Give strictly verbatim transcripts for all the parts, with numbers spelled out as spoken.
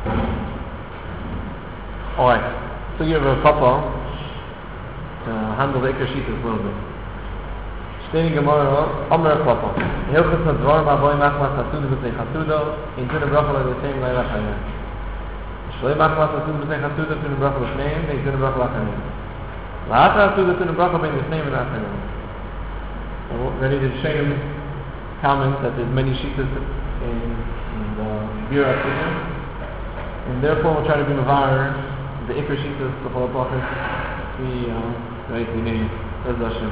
Alright, so you have a couple to handle the Iker Shitas a little bit. Shteni Gemara, Omer Klapa. Hilchus Nadvar Ma'avoy Machmas Hasuda B'Tei Chasuda, in Tuna Bracha L'Shem Leila Chayim. Shlei Machmas Hasuda B'Tei Chasuda, Tuna Bracha L'Shem, Nei Tuna Bracha L'Chayim. La'ata Hasuda Tuna Bracha B'Tei L'Shem and L'Chayim. I'm ready to show you comments that there's many Shitas in, in the Bira Sugya, and therefore we'll try to be Mavar the Iker Shitas, the Chol HaPachas, we, uh, right, we name Bez Hashem.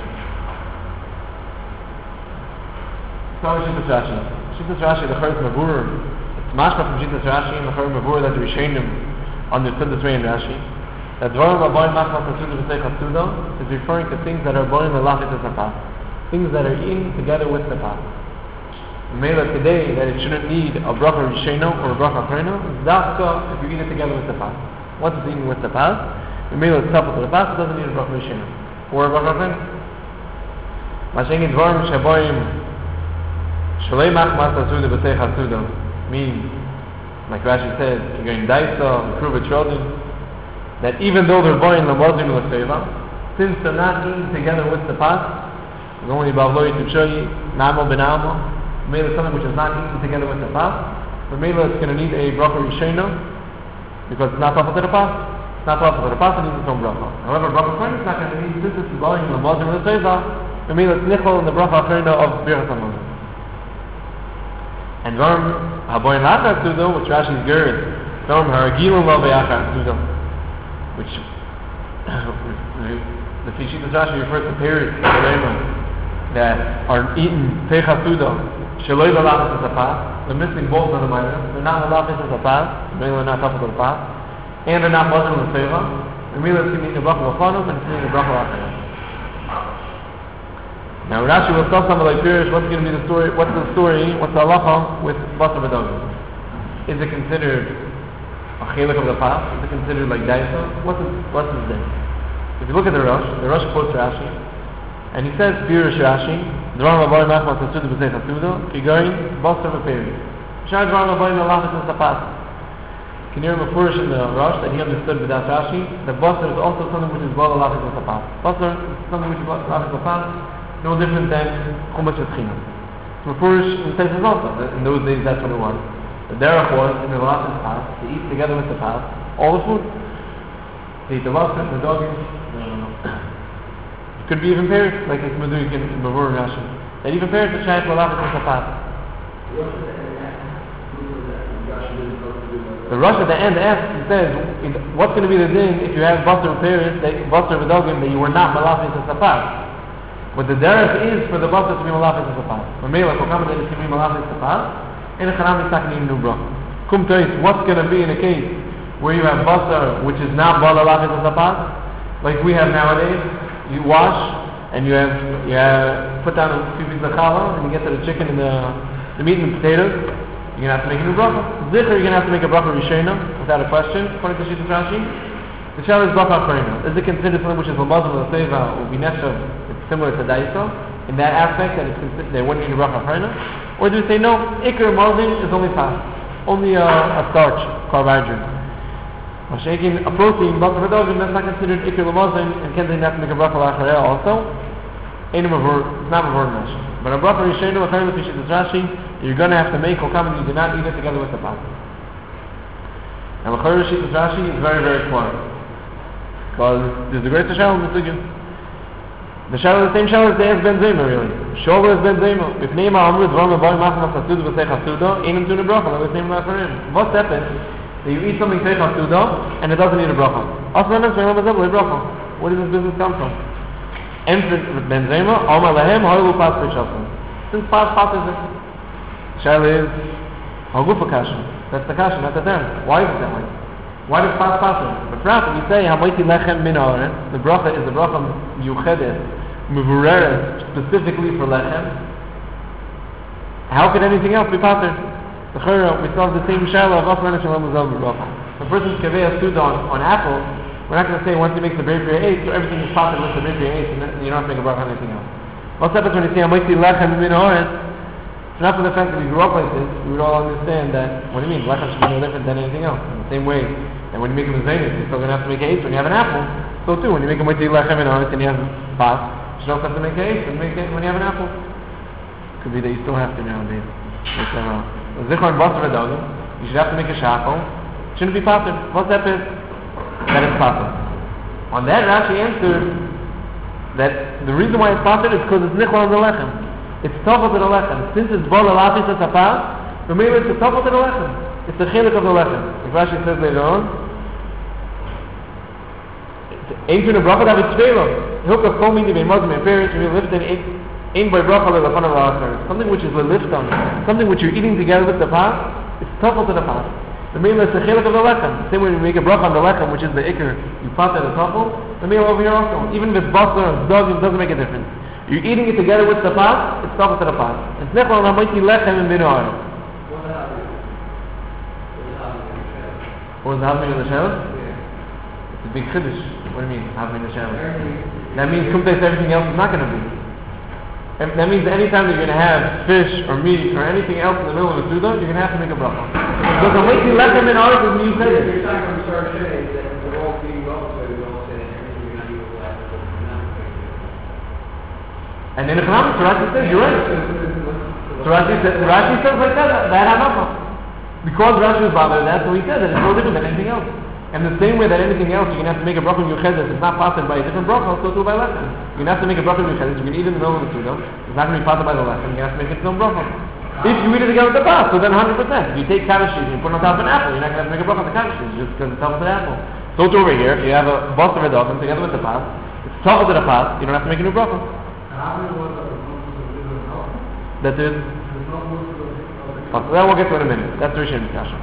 Start with Shitas Rashi. Shitas Rashi, the Chorus Mavur, it's mashma from Shitas Rashi, and the Chorus Mavur that the Rishonim understood this way in Rashi, that Dvarim Aboyin Machmas Hasuda B'Tei Chasuda is referring to things that are Aboyin L'Lachit Hapas, things that are eaten together with the Pas. Mela today, that it shouldn't need a Bracha Risheno or a Bracha Achrona, is Dafka if you eat it together with the Pas. Once it's eaten with the Pas, the Mela is coupled to the Pas, it doesn't need a Bracha Risheno. Or a Bracha Achrona. Mashengi Dvarim Shaboyim Shalei Machmas Hasuda B'Tei Chasuda means, like Rashi said, you're going Daisa, Kruva children, that even though they're born in the Muslim L'Seva, since they're not eaten together with the Pas, there's only Bavloi Tuchoyi, Namo Benamo, Mela is something which is not eaten together with the Pas, the Mela is going to need a Bracha Risheno, because it's not proper to the Pas. It's not proper to the Pas, it needs its own Bracha. However, Bracha Achrona is not going to need, since it's born in the Muslim L'Seva, the Mela is Nichol in the Bracha Achrona of Birchas HaMazon. And Dvarim Haboyin L'Achar Hasuda, which Rashi is Gerd, Dvarim Haragilun Lo V'Achar Hasuda, which the Fishitas Rashi refers to periods that are eaten Tei Chasuda, Shaloi L'Lachit Hapas, they're missing both of the minors, they're not L'Lachit Hapas, the Mela not coupled to the Pas, and they're not Muslim L'Seva, the Mela is going to need a Bracha L'Chanum and it's going to need a Bracha L'Achar. Now Rashi will tell something like Pirish, what's going to be the story, what's the story, what's the halacha with Basar V'Dogim? Is it considered a chelik of the Pas? Is it considered like Daisa? What's his, what's his day? If you look at the Rosh, the Rosh quotes Rashi, and he says, Pirish Rashi, Dvarim Haboyin Machmas Hasuda B'Tei Chasuda, Kigoyin, Basar V'Pirish. Shai Dvarim Haboyin L'Lachit Hapas. Can you hear Mefurish in the Rosh that he understood with that Rashi, that Basar is also something which is Bal L'Lachit Hapas. Basar is something which is Bal L'Lachit Hapas, no different than Chumash V'Tchina. Mefurish says it also, in those days that's what it was. The derech was, in the L'Lachit Hapas, to eat together with the Pas, all the food. To eat the Basar, the Dogim, it could be even pairs, like it's Meduik in Mavur and Rashi. That even pairs the Shayat L'Lachit Hapas. The Rosh at the end asks, he says, what's going to be the din if you have Basar Pairs, Basar V'Dogim, that you were not L'Lachit Hapas? But the derech is for the Basar to be L'Lachit Hapas. When Mela, Kokam, that it can be L'Lachit Hapas, and the Chanam is not going to need a new bracha. Kum Tois, what's going to be in a case where you have Basar which is not L'Lachit Hapas, like we have nowadays? You wash, and you have, you have put down a few pieces of challah, and you get to the chicken and the, the meat and the potatoes, you're going to have to make a new bracha. Zikr, you're going to have to make a bracha Rishena, without a question, according to Shitas Rashi. The shell is bracha Achrona. Is it considered something which is a Muslim or Seva, or Bineshav, it's similar to Daisa, in that aspect, that it's considered, they wouldn't need a bracha Achrona? Or do we say, no, Iker Muslim is only fast, only a, a starch, carbohydrate. Shaking a protein, Basar V'Dogim, that's not considered Iker L'Muslim, and can't they not make a bracha L'Acharel also? Ain't a Mavur, it's not Mavur Mesh. But a bracha Rishenu, according to Shitas Rashi, you're going to have to make Kokam, and you do not eat it together with the Pas. And according to Shitas Rashi, it's very, very clear. Because there's the greatest shell in the Sugya. The shell is the same shell as the Es Ben Zema, really. Shover is Ben Zema. If Neima Amrut, Dvarim Haboyin Machmas Hasuda B'Tei Chasuda, Einam Tuna Bracha, like the same L'Acharim. What's happened? That you eat something Tei Chasuda, and it doesn't need a bracha. Aslan is Me'elam Azab, bracha. Where does this business come from? And for Ben Zema, Omar Lahem, Hoilu Pas Peshaslan. Since Pas Pas is it? Shell is Hagufa Kasha. That's the Kasha, not the term. Why is it that way? Why does Pas Pas is? But perhaps if you say, Hamaiti Lechem Min Ha'aretz, the bracha is the bracha Yuchedet, Mevureret, specifically for Lechem. How could anything else be pater? The Chura, we still have the same shallow of Aslan Shalom Azal B'Bracha. If a person's Kaveh Suda on, on apple, we're not going to say once he makes the Berei Priya eight, so everything is pater with the Berei Priya eight, and then you don't have to make a bracha on anything else. What's happens when you say, Hamaiti Lechem Min Ha'aretz? So not for the fact that we grew up like this, we would all understand that, what do you mean, lechem should be no different than anything else. In the same way that when you make a mezainis, you're still going to have to make an eight when you have an apple. So too, when you make a moitzi lechem and orange and you have pas, you should also have to make an eight when, make it when you have an apple. Could be that you still have to nowadays. Zichor and basar v'dogim, you should have to make a shachol. Shouldn't be pater. What's that is? That it's pater. On that, Rashi answered that the reason why it's pater is because it's nichol on the lechem. It's tougher to the lechem. Since it's bol alafis at tapah, remember it's tougher to the lechem. It's the chilik of the lechem. Like Rashi says later on, ain't in a bracha that it's feilah. Hook of kol midi bein mazim and parents, we lift in ain't by bracha le'lafan of our something which is lift on, something which you're eating together with the pah, it's tougher to the pah. Remember it's the chilik of the lechem. Same way we make a bracha on the lechem, which is the ikr, you pat at the tafel. Remember over here also, even if it's basar or dog, it doesn't make a difference. You're eating it together with the pot, it's tougher to the pot. It's nechol on ha'moiti lechem and bino aretz. What was the having in the shell? It's a big chiddush. What do you mean, having in the shell? That means kumtais everything else is not going to be. That means that any time that you're going to have fish or meat or anything else in the middle of the suda, you're going to have to make a bracha. Because the ha'moiti lechem and aretz is new chiddush. You're talking from Sar Shei that we're all being well, so we all say that everything you're not eating will have to And in economics, Rashi says, you're right. So Rashi says, Rashi says like that, that halacha. Because Rashi was bothered, that's what he said, that it's no different than anything else. And the same way that anything else, you're going to have to make a bracha in your chedes, it's not passed by a different bracha, so too by lechem. You're going to have to make a bracha in your chedes, you're going to eat in the middle of the suda, it's not going to be passed by the lechem, you're going to have to make it no bracha. If you eat it together with the pas, so then one hundred percent. If you take cabbage cheese and you put it on top of an apple, you're not going to have to make a bracha on the cabbage cheese, just because it's tough to the apple. So too over here, you have a basar v'dogim together with the pas, it's tough to the pas, you don't have to make a new bracha. That is, oh, so that we'll get to in a minute. That's the Rishon discussion.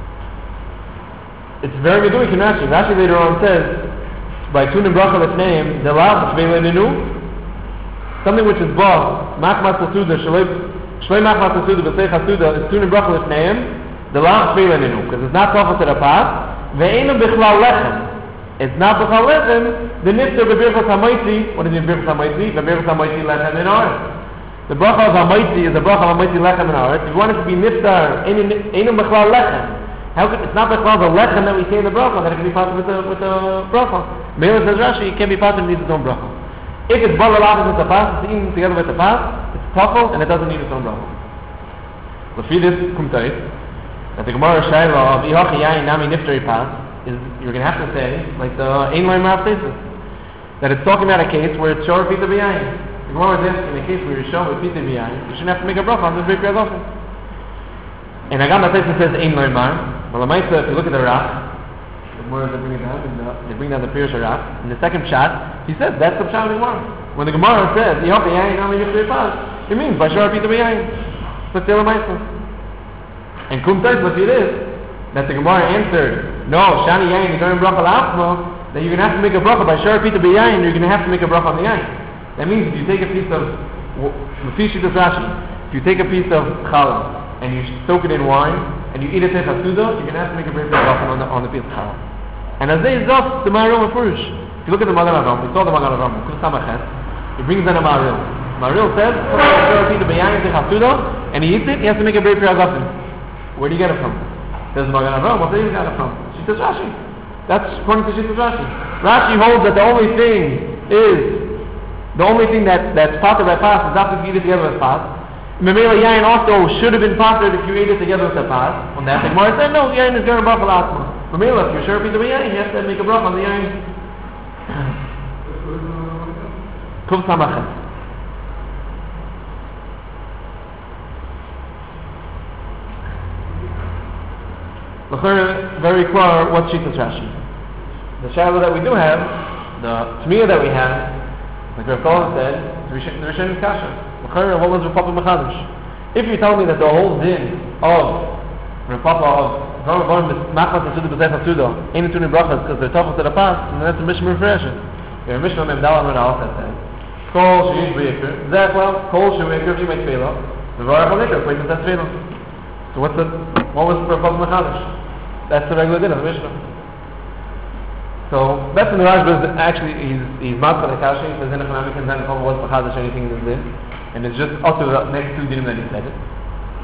It's very meduik in Rashi. Rashi later on says, by tunim bracha l'fneim, the lav shvei le'ninu, something which is bought, machmas l'suda, shlei machmas l'suda, b'seich ha'suda, is tunim bracha l'fneim, the lav shvei le'ninu, because it's not tough to the pas, ve'enum bichlal lechem. It's not bichlal lechem, the nifter b'birchas ha'moitzi, what is it b'birchas ha'moitzi? B'birchas ha'moitzi lechem in oretz. The bracha of ha'moitzi is the bracha of ha'moitzi lechem in oretz. If you want it to be niftar, enum bichlal lechem. How could, it's not bichlal the lechem that we say in the bracha, that it can be part with the, with the bracha. Meila says Rashi, it can be part and needs its own bracha. If it's bala lafis with the pas, it's eaten together with the pas, it's tafel and it doesn't need its own bracha. So for this kumtait, that the Gemara Shaila of Ihachi Yain Nami Niftari Pas, is you're going to have to say, like the Ein Loim Rav Tesis, that it's talking about a case where it's shor pita b'yayin. The Gemara is asking, in a case where you're shor with pita b'yayin, you shouldn't have to make a bracha on this big Piazofim. And Agam Tesis says Ein Loim Mar. Well, if you look at the Rak, the Gemara they bring down, the, they bring down the Pirush Rak. In the second shot, he says that's the Pshat of the Gemara. When the Gemara says Ihachi Yain Nami Niftari Pas, it means by shor pita b'yayin. So it's the Lamaisa. And kumtais what it is, that the Gemara answered, no, Shani Yain, you're going to bracha la'achma, that you're going to have to make a bracha by shor pita b'yayin, you're going to have to make a bracha on the yain. That means if you take a piece of, Mufishit Rashi, if you take a piece of challah, and you soak it in wine, and you eat it in chasuda, you're going to have to make a bracha on the, on the piece of challah. And as they zot, the Ma'aril and Furush. If you look at the Magen Avraham, we saw the Magen Avraham, he brings down a Ma'aril. Ma'aril says, shor pita b'yayin in chasuda, and he eats it, he has to make a bracha on. Where do you get it from? Says Magen Avraham, what do you get it from? She says Rashi. That's according to Shittas Rashi. Rashi holds that the only thing is, the only thing that, that's potter by pas is not to eat it together with pas. Memela yain also should have been pottered if you ate it together with the pas. On that thing, Gemara said, no, yain is going to bracha l'atma. Memela, if you're sure pita b'yain, you have to make a bracha on the yain. Kuv samachet. Very clear what Shittas Rashi. The shadow that we do have, the Tmiyah that we have, like Rav Kohen said, the Rishon is Kasha. What was Rav Papa Mechadish? If you tell me that the whole din of Rav Papa of Rav Papa Machmas and Suda B'Zeh HaSuda ain't into brachas because they're tough to the past, and that's a Mishnah refresher. We have a Mishnah Mem Dalan Ren Aleph that says, Kol Sheyish B'Yikr, Zechla, Kol Sheyish B'Yikr, Yimei Tfeila, V'varach Al-Yikr, Play Mitzvah Tfeila. So what's the, what was Rav Papa Mechadish? That's the regular din of the Mishnah. So that's in the Rashba. Actually, he's he's matzah the kasha. He says in economic and then what's the chadash anything in this din, and it's just also the next two dinim that he said it.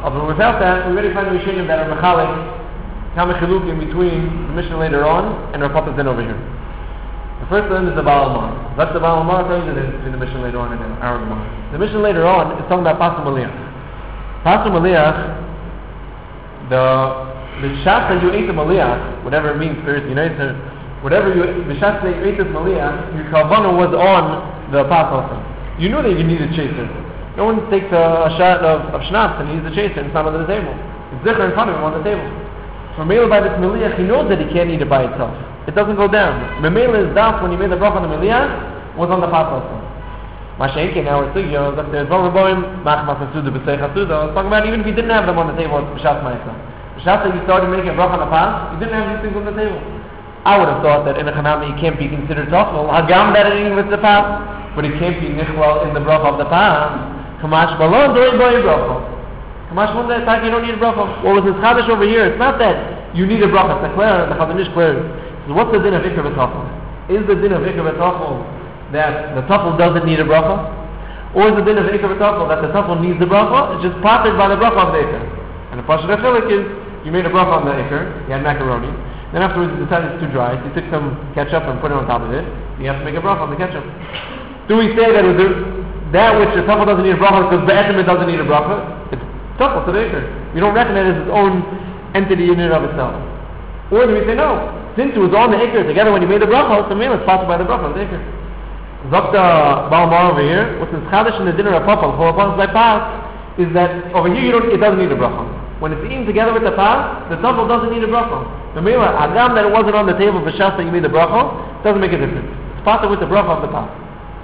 But without that, we already find the Rishonim that are mechalik, Kama Chiluk in between the Mishnah later on and Rav Papa's din over here. The first one is the Baal Mar. That's the Baal Mar tells you between the Mishnah later on and our Gemara. The Mishnah later on is talking about Pasul Maliach. Pasul Maliach, the the shas that you ate the Maliach, whatever it means, first, you know, whatever you, the shas that you ate this Maliach, your Kalvana was on the Pasul. You knew that you needed chaser. No one takes a, a shot of, of schnapps and he needs a chaser and it's not under the table. It's zikr in front of him on the table. So Mamela by this Maliach, he knows that he can't eat it by itself. It doesn't go down. Mamela is daf when he made the bracha on the Maliach, was on the Pasul. Mashenke now we're sugya that there's one Reboim, Mach Masasuda, B'Seich Hasuda. I was talking about even if he didn't have them on the table, it's B'Shas Ma'isa. B'Shas that you started making a bracha on the Pas, you didn't have these things on the table. I would have thought that in a Chanami it can't be considered tafel. Hagam that it with the Pas, but it can't be Nichlal in the bracha of the Pas. Kamash Balon, Doi Boy bracha. Kamash Munda, you don't need a bracha. What was his Chadash over here? It's not that you need a bracha. It's a clear, the Chazanish clear. So what's the din of Ikar B'Tafel? Is the din of Ikar B'Tafel that the tafel doesn't need a bracha? Or is the din of Ikar B'Tafel that the tafel needs the bracha? It's just potted by the bracha of the Ikar. And the Pasha Dechelik is, you made a bracha on the Ikar, you had macaroni, then afterwards you decided it's too dry, so you took some ketchup and put it on top of it, you have to make a bracha on the ketchup. Do we say that with the, that which the tafel doesn't need a bracha because Be'etim it doesn't need a bracha? It's tafel to the Ikar. We don't reckon it as its own entity in and of itself. Or do we say no? Since it was on the Ikar together when you made the bracha, so it's potted by the bracha of the Ikar. Zakta Baal Mar over here, what's this Chadash in the dinner of Papa, for upon by Pas, is that over here you don't, it doesn't need a bracha. When it's eaten together with the Pas, the tafel doesn't need a bracha. The Mela, Agam that it wasn't on the table, B'Shas that you made the bracha, doesn't make a difference. It's potted with the bracha of the Pas.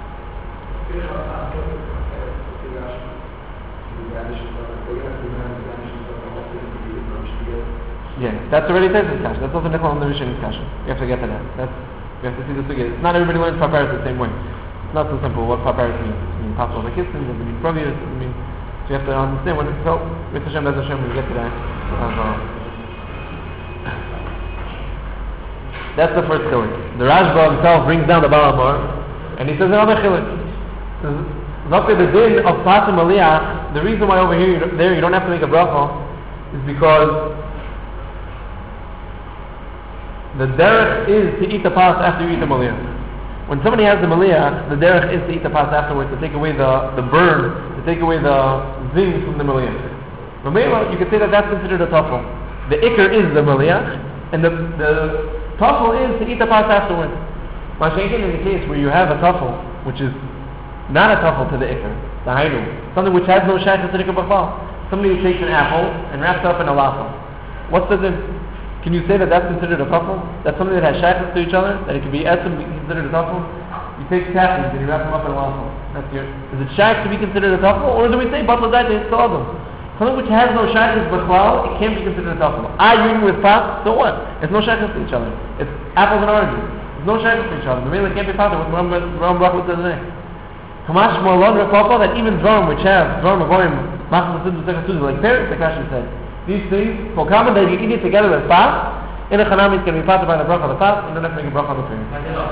Yeah, that's already Tesla's kasha. That's also Nichol on the Rishonim kasha. You have to get to that. That's, you have to see this again. Not everybody learns Paparis the same way. It's not so simple what Paparis means. I mean, possible the Kissins, I mean, Provius, I mean, so you have to understand what it's so. With Hashem, Bez Hashem, we get to that. Uh, that's the first chilik. The Rashba himself brings down the Baal Mar, and he says another chilik. He says, Zakir the din of Pasim Aliyah, the reason why over here, you, there, you don't have to make a bracha, is because the derech is to eat the pas after you eat the maliyah. When somebody has the maliyah, the derech is to eat the pas afterwards, to take away the, the burn, to take away the zing from the maliyah. Mamela, you could say that that's considered a tafel. The ikr is the maliyah, and the, the tafel is to eat the pas afterwards. Mashenkin in the case where you have a tafel, which is not a tafel to the ikr, the hainu, something which has no shaykh to the ikr b'chal. Somebody takes an apple and wraps it up in a lafa. What's the din? Can you say that that's considered a tafel? That's something that has shackles to each other? That it can be etzim be considered a tafel? You take taffins and you wrap them up in a waffle. That's your. Is it shack to be considered a tafel? Or do we say batladai to install them? Something which has no shackles b'chlal, it can't be considered a tafel. I union with pot, so what? It's no shackles to each other. It's apples and oranges. There's no shackles to each other. The meal can't be potter with Ram Brachot today. Kamash Molon Rapapa, that even drum which have drum of oim, like parents, like Rashi said. These things, for common that you eat it together with fast, in a chanami it can be potted by the bracha of the fast, and then have to make a bracha of the prayer.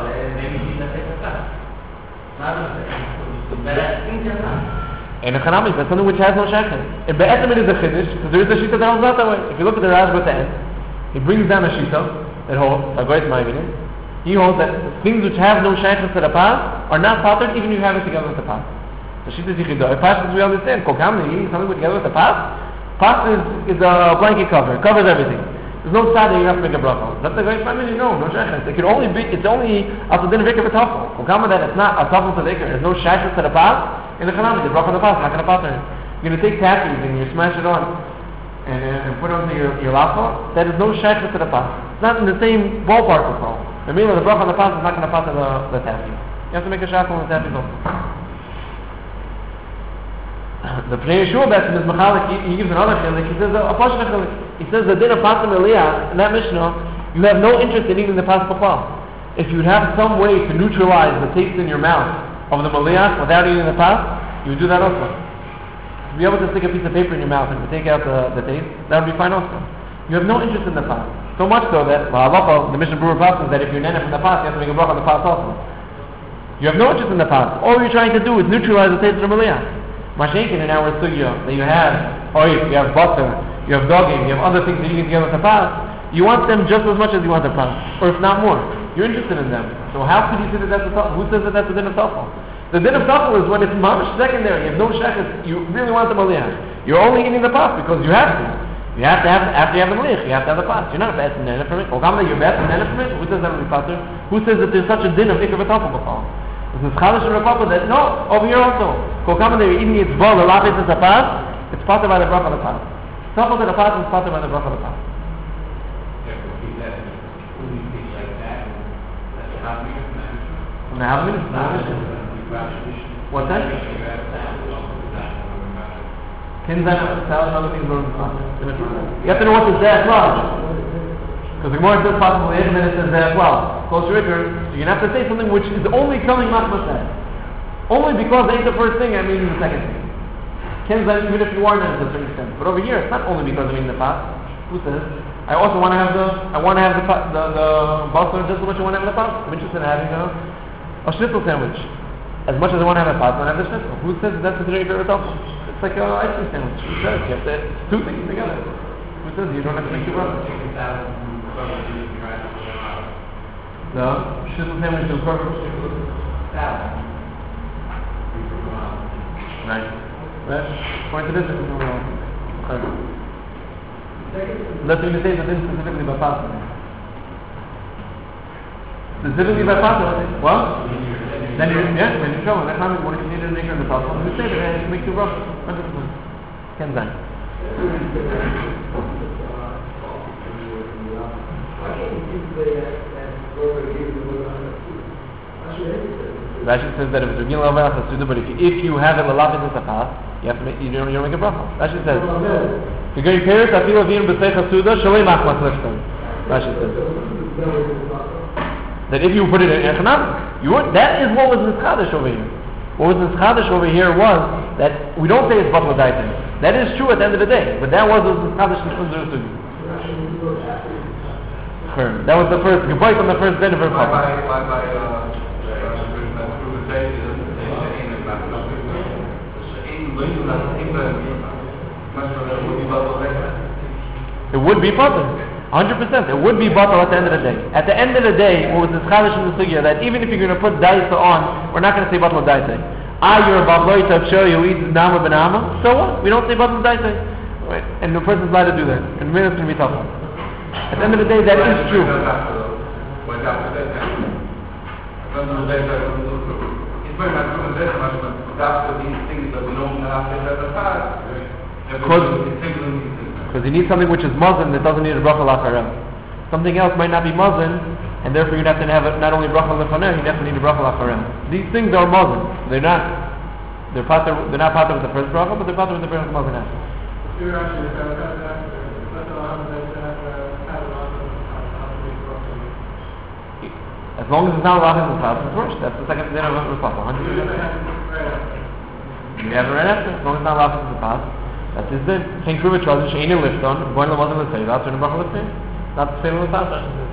In a chanami, that's something which has no shakhan. In Be'etim it is a chiddush, because there is a shita that holds out that way. If you look at the Rashba at the end, he brings down a shita that holds, Tagoyt Ma'avinin, he holds that things which have no shakhan to the pas are not potted even if you have it together with the pas. The shita is yichidah. Pas is we understand. Kol kam eating something together with the pas, pas is, is a blanket cover. It covers everything. There's no side that you have to make a bracha. That's the great family. No, no shaykhs. It can only be. It's only after dinner vikar for tafel. Ukama that it's not a tafel to the ikar. There's no shaykhs to the pas. In the kanami, the bracha of the pas. Not going to pater. You're going to take tafels and you smash it on and, uh, and put it onto your your lafa. That is no shaykhs to the pas. It's not in the same ballpark at all. The meaning of the bracha of the pas is not going to pater the the tafel. You have to make a shackle on the tafel also. The Pnei Yeshua Betzim is Mechalik, he, he gives another chilik, he says a Pashna chilik. He says the din of Pasim Eliyah, in that Mishnah, you have no interest in eating the Pas B'chal. If you'd have some way to neutralize the taste in your mouth of the Maliyah without eating the Pas, you would do that also. To be able to stick a piece of paper in your mouth and to take out the, the taste, that would be fine also. You have no interest in the Pas. So much so that, the Mishnah Berurah Pas is that if you're nana from the Pas, you have to make a bracha on the Pas also. You have no interest in the Pas. All you're trying to do is neutralize the taste of the Maliyah. Mashenkin in our sugya, that you have oil, you have butter, you have dogging, you have other things that you eat together with the pas, you want them just as much as you want the pas, or if not more. You're interested in them. So how could you say that that's a tafel? Who says that that's a din of tafel? The din of tafel is when it's mamish secondary, you have no shechus, you really want the maliyah. You're only eating the pas because you have to. You have to have, after you have the malich, you have to have the pas. You're not a best in the from it. Or you're best in the from it? Who says that will be pater? Who says that there's such a din of ikar v'tafel b'chal? This is chalish and rapapa that, no, over here also. Kokama that you're eating its ball, the lapis is a pas, it's pater by the bracha of the pas. Tafel to the pas is pater by the bracha of the pas. From the half minute? What's that? Kinzan, salad, other things are you have to know what the zeh was. Because the Gemara says possibly eight minutes says zeh well. Close your ear, so you're going to have to say something which is only coming machmas said. Only because they ate the first thing, I mean the second thing. Kinzan, even if you are not to a certain extent. But over here, it's not only because I mean the past. Who says? I also want to have the, I want to have the the the basar just as much as I want to have the pasta. I'm interested in having a, a schnitzel sandwich. As much as I want to have a pasta, I want to have the schnitzel. Who says that that's considered your favorite tafel? It's like an ice cream sandwich. Who says you have to, it's two things together. Who says you don't have to make two brothers? The schnitzel sandwich is perfect. Salad. Right. Right. Point to this if you know. Okay. Let's even say that this is specifically by pasta. Specifically by pasta, what? Then you're, yeah, when you're trouble, that time when you need to make the pasta, you say that it makes you rough. one hundred percent. Can that. Rashi says that if it's Regina Lavas, it's suitable, but if you, if you have it, Lalafis is a pass, you have to make, you don't, you don't make a bracha. Rashi says, if you're going to pair it, I feel Avim B'Secha Suda, Shalei Machmas Lifton. Rashi says. That if you put it in Echanam, you would, that is what was Nischadish over here. What was Nischadish over here was that we don't say it's Batla Daitin. That is true at the end of the day, but that was Nischadish Nishun Zerusudi. That was the first, you break on the first bed of her papa. It would be bottle, one hundred percent. It would be bottle at the end of the day. At the end of the day, what was the chalish in the sugya that even if you're going to put daisa on, we're not going to say bottle daisa. Ah, you're a babloy to show you who eats nama banama. So what? We don't say bottle daisa, right? And the person's allowed to do that. And maybe it's going to be tough. At the end of the day, that is true. Because you need something which is muzzin that doesn't need a bracha lacharel. Something else might not be muzzin, and therefore you'd have to have it not only bracha lefaneh, you'd have to need a bracha lacharel. These things are muzzin. They're not. They're pater. They're not pater with the first bracha, but they're pater with the first muzzin after. As long as it's not allowed in the house, it's worse. That's the second dinner of the papa. one hundred percent. You have it right after. As long as it's not allowed in the house, that's his din. Can't prove it. She ain't a lift on. Going to the wasn't the same. That's in the bracha lifting. Not the same in the house.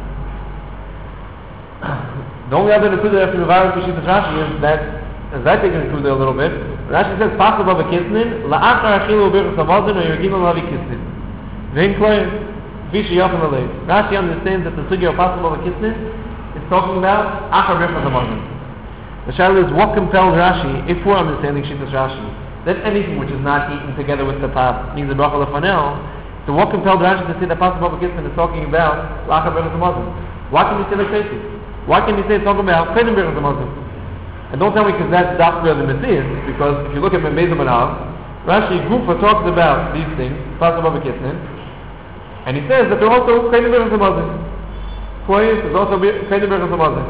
The only other nekuda after the virus which is Rashi is that, as I think nekuda a little bit, Rashi says possible of a kisnin la'achar achilu birchas avazin or yerginu lavi kisnin. Vein kloy vishi yachim alei. Rashi understands that the sugya of possible of a kisnin is talking about achar birchas avazin. The shadow is what compels Rashi, if we're understanding Shittas Rashi, that anything which is not eaten together with the pas means a bracha lefanel. So what compelled Rashi to say that possible of a kisnin is talking about la'achar birchas avazin? Why can you say like this? Why can you say it's talking about Chaydim Birchas Hamazon? And don't tell me because that's Dafra the Messiah, because if you look at Membezim Manav, Rashi Gufa talks about these things, possible of a kisnin, and he says that they're also Chaydim Birchas Hamazon. Koyes is also Chaydim Birchas Hamazon.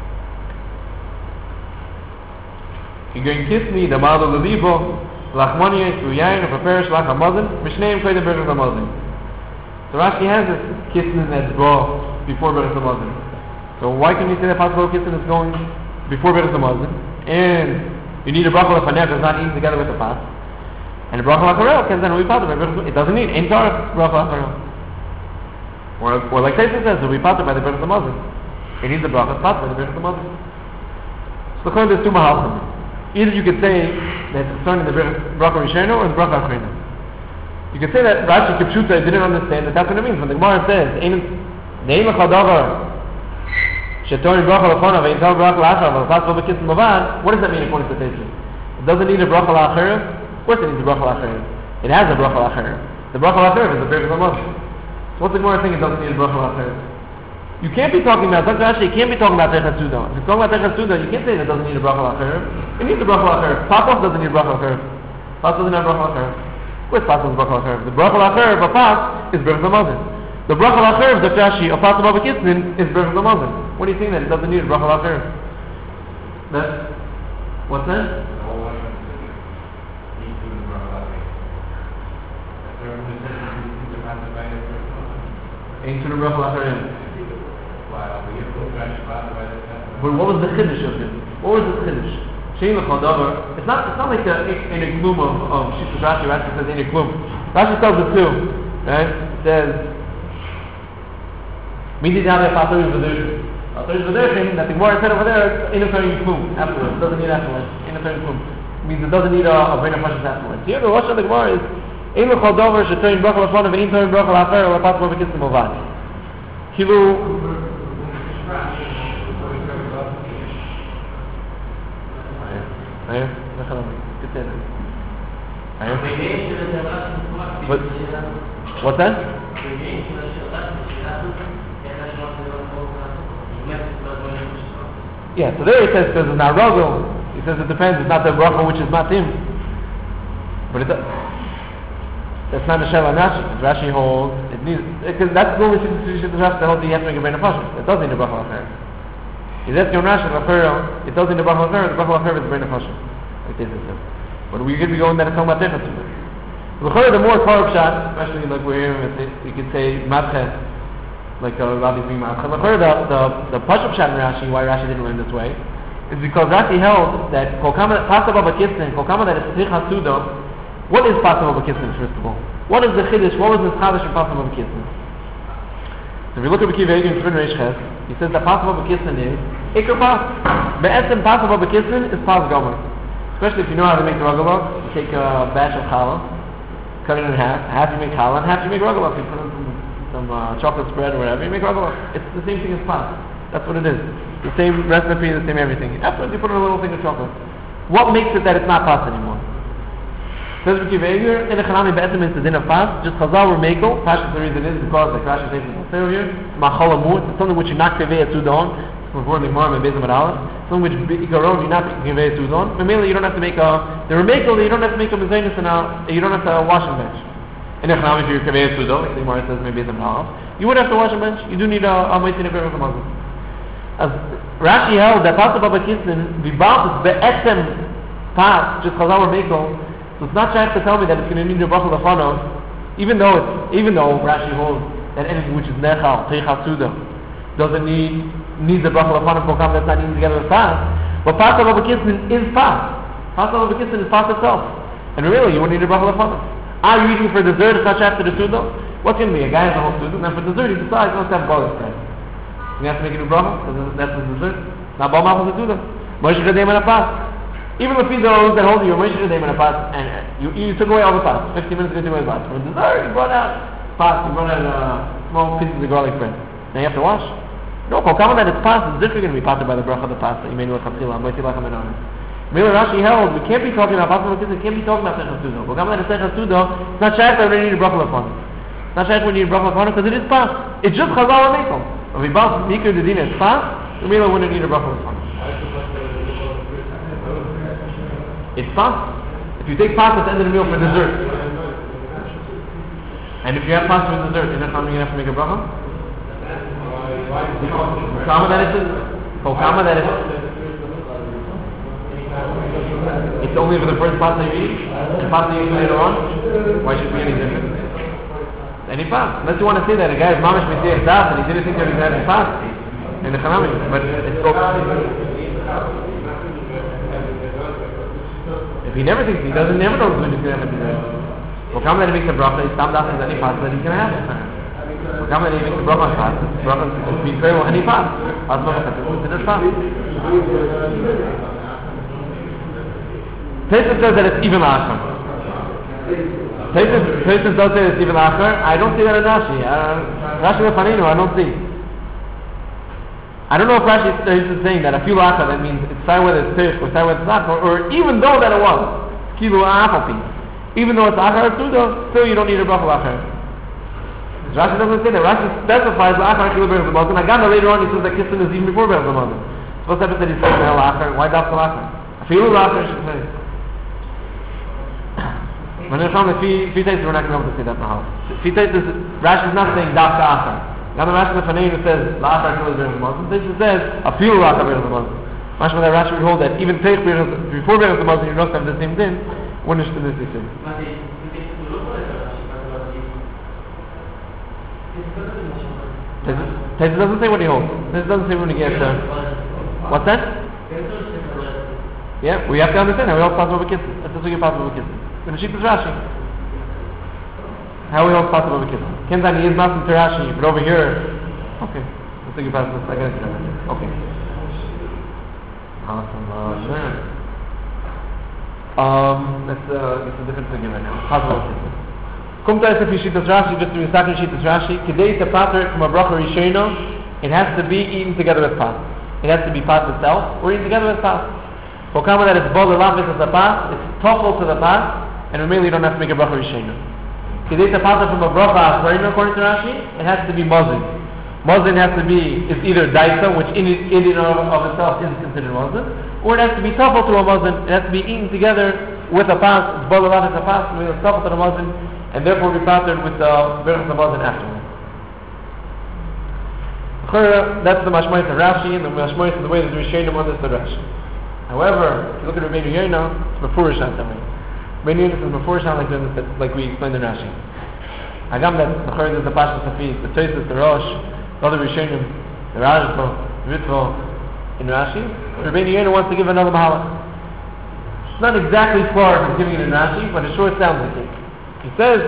You're going to kiss me, the Ma'al Lelibo, Lachmaniya, Suyayin, or prepare Shlach Hamazon, Mishneim Chaydim Birchas Hamazon. So Rashi has this kisnin that's brought before Birchas Hamazon. So why can you say that possible kissin is going before Birchas Hamazon, and you need a bracha lefaneh that's not eaten together with the pas, and a bracha lacharel can then be pater by Birchas. It doesn't need ein tarif bracha lacharel. Or, or like Taisa says, it'll be pater by the Birchas Hamazon. It needs a bracha pater by the Birchas Hamazon. So the there's two mahalchim. Either you could say that it's concerning the bracha Risheno or the bracha Achrona. You could say that Rashi Kipshuta didn't understand that that's what it means. When the Gemara says, Ne'im Lecha Davar Shetorin bracha Lachona Ve'in Tov bracha Lachar V'Lachas Lo B'Kis Movad, what does that mean according to Tesis? It doesn't need a bracha Lachar. Of course it needs a bracha Lachar. It has a bracha Lachar. The bracha Lachar is the Birkat HaMazon. So what's the Gemara saying it doesn't need a bracha Lachar? You can't be talking about, Doctor Rashi, you can't be talking about Techas Suda. If you're talking about Techas Suda, you can't say that it doesn't need a bracha Lachar. It needs a bracha Lachar. Pasach doesn't need a bracha Lachar. Pasach doesn't need a bracha Lachar. Where's Pasach is bracha Lachar? The bracha Lachar of a Pas is Birkat HaMazon. The bracha Lachar of Doctor Rashi, a Pasach Baba Kisnin, is Birkat HaMazon. What are you saying that it doesn't need a bracha Lachar? That, what's that? Ain't to the bracha Lachar. But what was the chiddush of him? What was the chiddush? Shein Lecha Davar. It's not. It's not like a, in a gloom of of Shittas Rashi. Rashi says in a gloom. Rashi tells it too. Right? It says, "Midi dave patur v'dershim." Patur v'dershim. That the Gemara said over there in a turning gloom afterwards. It doesn't need afterwards. In a turning gloom means it doesn't need a, a brain of questions afterwards. Here the Rosh of the Gemara is Ein Lecha Davar shetorin bracha lachon ve'in torin bracha lacher lepat mo v'kisnim movad. Kilu. ايوه دخل كنت انا ايوه what what's that? Yeah, so there it says because it's not rogel. He says it depends. It's not the bracha which is matim, but it does. That's not the sheva Rashi. Rashi holds it needs because that's the only situation that holds you have to make a brain of passion. It doesn't need a bracha affair. Is that your Rashi Lachar? It tells in the bracha Lachar. The bracha Lachar is the brain of Hashem. Like this is it. But we could be going there to talk about Techas Suda. Lachar, the more Korab shot, especially like we're here, we could say Matche, like uh, Rabbi being Matche. Lachar, the the the Pashup shot in Rashi, why Rashi didn't learn this way, is because Rashi held that Kolkama Pasav Baba Kisnin, Kolkama that is Techas Suda. What is Pasav Baba Kisnin first of all? What is the Chiddush? What was the Chadash in Pasav Baba Kisnin? So if you look at Kiva Eger in Tvin Reish Ches, he says that Pasav Baba Kisnin is Iker Pas. Be'etzem Pasav Baba Kisnin is Pas Gomer. Especially if you know how to make the Ragalok, you take a batch of challah, cut it in half, half you make challah, and half you make Ragalok. You put in some, some uh, chocolate spread or whatever, you make Ragalok. It's the same thing as Pas. That's what it is. The same recipe, the same everything. Afterwards you put in a little thing of chocolate. What makes it that it's not Pas anymore? Says Kiva Eger, in the Chanami Be'etzem is the din of Pas, just Chazal or Mekel. Pashas the reason is because the Rashi says it's here. Machol Amut, it's something which you knock Kivei to on. Before the Gemara and Bezim Aleph, something which Ikaron you not Kivei to on. But mainly you don't have to make a the Mekel, you don't have to make a Mezainis and a you don't have to wash a bench. In the Chanami, if you're Kivei to on, like the Gemara says maybe Bezim Aleph, you would have to wash a bench. You do need a a Meitin of Berach Hamazon. As Rashi held that Pasav Baba Kisnin Vibalt is Be'etzem Pas, just Chazal or Mekel. So it's not trying to tell me that it's going to need a bracha lachana, even though it's, even though Rashi holds that anything which is nechal, Techas Suda, doesn't need needs a bracha lachana for come that's not eaten together with Pas. But Pasav Baba Kisnin is Pas. Pasav Baba Kisnin is Pas itself, and really you wouldn't need a bracha lachana. Are you eating for dessert? It's not after the Suda. What's going to be? A guy has a whole Suda, and then for dessert he decides not to have garlic bread. You have to make a new bracha because that's the dessert. Now Baal Malchus Suda. Moshe Gadem and a Pas. Even if those that hold you, Moshe Gadem and a Pas, and you, you took away all the Pas. Fifteen minutes ago, you took away the Pas. For dessert, you brought out Pas. You brought out uh, small pieces of garlic bread. Now you have to wash. No, Kolkama that it's Pas is different going to be parted by the bracha of the Pas that you made with Chatzila. Moiti Lachem and Onim. Miller Rashi held we can't be talking about Pas Malchus. We can't be talking about Techas Suda. Kolkama that is Techas Suda. It's not shaykh that we need a bracha lefana. It's not shaykh we need a bracha lefana because it is Pas. It's just Chazal and Mekel. If we bounce Mikra the Din as Pas, the Miller wouldn't need a bracha lefana. It's Pas. If you take Pas at the end of the meal for dessert, and if you have Pas for dessert, in that time you're going to have to make a bracha? Kama that is, Kama that is, it's only for the first Pas that you eat, the Pas that you eat later on, why should it be any different? Any Pas. Unless you want to say that a guy is mamish mitzvah das and he didn't think that he was having Pas in the Chanami, but it's okay. If he never thinks, he doesn't never know when he's going to have a dessert. Well, come that he makes a bracha, he's tam das and any pas that he can have. Well, come that he makes a bracha pas, bracha is being fair with any pas. Pas bracha is considered pas. Taisus says that it's even Achar. Taisus, Taisus does say it's even Achar. I don't see that in Rashi. Uh, Rashi Lefaninu, I don't see. I don't know if Rashi is saying that a few Achar, that means it's say whether it's Taisus or say whether it's Achar, or even though that it was, Kilu Afapi. Even though it's Achar Suda, still you don't need a bracha Achar. Rashi doesn't say that. Rashi specifies the Achar Kilu Be'ez L'Mazon. Again, later on he says that Kissin is even before Be'ez L'Mazon. So what's happened that he says the hell Achar? Why Dafka Achar? A few Achar should say. When I found that Fi Taisus, we're not going to be able to say that now. Fi Taisus, Rashi is not saying Dafka Achar. Now the Rashi Lefaninu says the Achar Kilu Be'ez L'Mazon. Taisus says a few Achar Be'ez L'Mazon. Mashma that Rashi would hold that even Teich before Be'ez L'Mazon you don't have the same din. When is this thing? Taisus doesn't say what he holds. This doesn't say when he gets there. What's that? Yeah, we have to understand how we hold possible kisses. That's what we get possible kisses. When the sheep is Rashi. How we hold possible kisses. Kenzani is not into Rashi, but over here. Okay. Let's take it past this. I got it. Okay. Awesome. Um, that's uh, it's a different thing right now. Possible kisses. Kommt da ist für Shittas Rashi, just to be stuck in Shittas Rashi. Kedei to pater from a bracha rishona, it has to be eaten together with pas. It has to be pas itself, or eaten together with pas. For kama that it's bol elafis as a pas, it's toppled to the pas, and really you don't have to make a bracha rishona. Kedei to pater from a bracha asvarina, according to Rashi, it has to be mozin. Mozin has to be, it's either daisa, which in in and of, of itself is considered mozin, or it has to be toppled to a mozin. It has to be eaten together with a pas. It's bol elafis a pas, and it's toppled to the mozin. And therefore we patterned with the Berach Samazin afterwards. That's the Mashmayis of Rashi, and the Mashmayis of the way that the Rishonim understood Rashi. However, if you look at Rabbeinu Yonah, it's Mefurish on that way. Rabbeinu Yonah is Mefurish on like, like we explained in Rashi. Agam that the Chorah is the Pasha Safi, the Taisus, the Rosh, the other Rishonim, the Rajto, the Ritvo, in Rashi. Rabbeinu Yonah wants to give another Mahalach. It's not exactly far from giving it in Rashi, but it sure sounds like it. He says,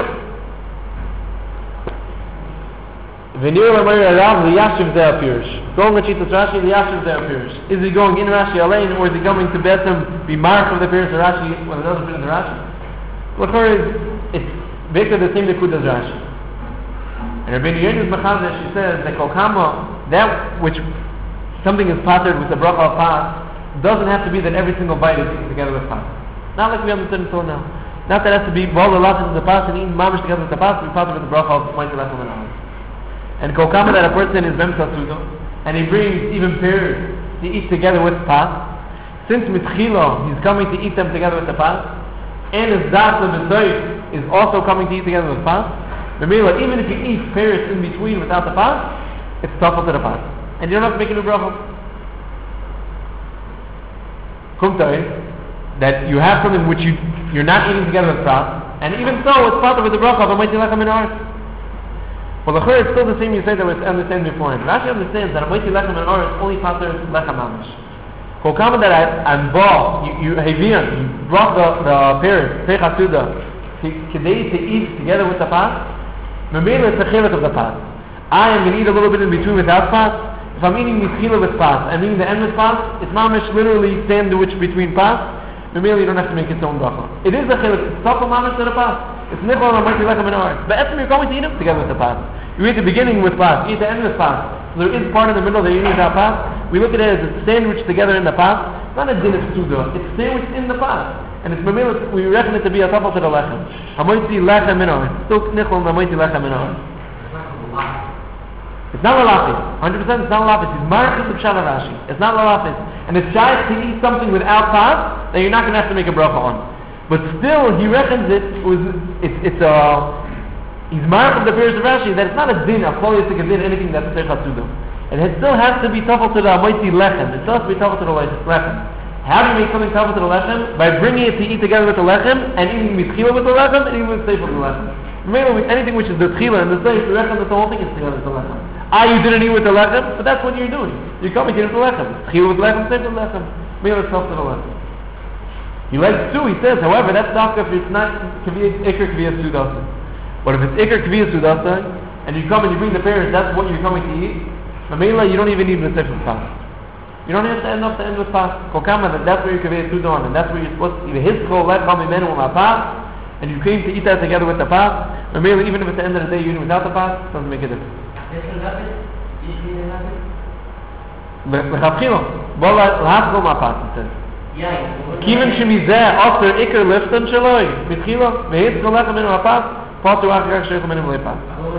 "V'nir l'mayir Rav liyashiv zeh apirish." Going with Shittas Rashi, liyashiv zeh apirish. Is he going in Rashi alone, or is he coming to Betzim be marked of the appearance of Rashi with another appearance of Rashi? L'chor is it's basically the same likud as Rashi. And Rabbeinu Yonah's Mechadesh, she says that kolkama, that which something is patterned with the bracha of pas, doesn't have to be that every single bite is eaten together with pas. Not like we understand until now. Not that it has to be bol elafis in the pas and eaten mamish together with the pas, we pattern with the bracha of mighty lechem and ahas. And kolkama that a person is bemsa sudo, and he brings even pears to eat together with pas. Since mitchilo he's coming to eat them together with the pas, and his das lebesoif is also coming to eat together with pas. Remember, even if you eat pears in between without the pas, it's toppled to the pas, and you don't have to make a new bracha. Kumtai that you have something which you you're not eating together with pas, and even so it's part of the bracha of a mighty lechem in art. Well, the chur is still the same you said that we understand before. And Rashi understands that a mighty lechem in art only patters lechem mamish. Kolkama that I'm ball, you you hevian, you brought the the pears, pechasuda, today to eat together with the pas. Memela is the chelet of the pas. I am going to eat a little bit in between without pas. If I'm eating mitzchila with pas, I'm eating the end with pas. It's mamish literally sandwich between pas. Memela you don't have to make its own bracha. It is a chelet. It's topel mamish to the pas. It's nichol and mighty lechem in art. But after you're going to eat them together with the pas. You eat the beginning with pas. You eat the end with pas. So there is part in the middle that you eat without pas. We look at it as a sandwich together in the pas. It's not a din of suda. It's sandwiched in the pas. And it's memela, we reckon it to be a topel to the lechem. Hamoiti lechem in art. Still nichol and hamoiti lechem in art. It's not lalafis. one hundred percent it's not lalafis. It's marchis of Pshat Rashi. It's not lalafis. And it's shy to eat something without pas that you're not going to have to make a bracha on. But still, he reckons it was, it's, it's a, he's marchis of the Pirish of Rashi that it's not a din, a polyistic din, anything that's techatsudim. And it still has to be tafel to the amoiti lechem. It still has to be tafel to the lechem. How do you make something tafel to the lechem? By bringing it to eat together with the lechem, and eating mitchila with the lechem, and eating with seif with the lechem. Maybe anything which is the tchila and the seif, we reckon that the whole thing is together with the lechem. Ah, you didn't eat with the lechem, but that's what you're doing. You're coming to eat with the lechem. Tchila with lechem, seif with lechem. Maybe it's tafel to the lechem. He likes two, he says, however, that's not if it's not ikr kviyas sudasa. But if it's ikr kviyas sudasa, and you come and you bring the parents, that's what you're coming to eat. Mamela, you don't even need the seif with pas. You don't have to end up to end with pas. Kokama, that that's where you convey Suda on, and that's where you're supposed to eat his kol, let come menu pas, and you came to eat that together with the pas. Or merely, even if at the end of the day you're eating without the pas, it doesn't make a difference. L'chatchila, bo l'haskol ma pas, it says. Kiven shemizeh after ikar lifton shaloi, mitchila, vehitz kol lechem menu pas, potu achar sheichel menu lepas.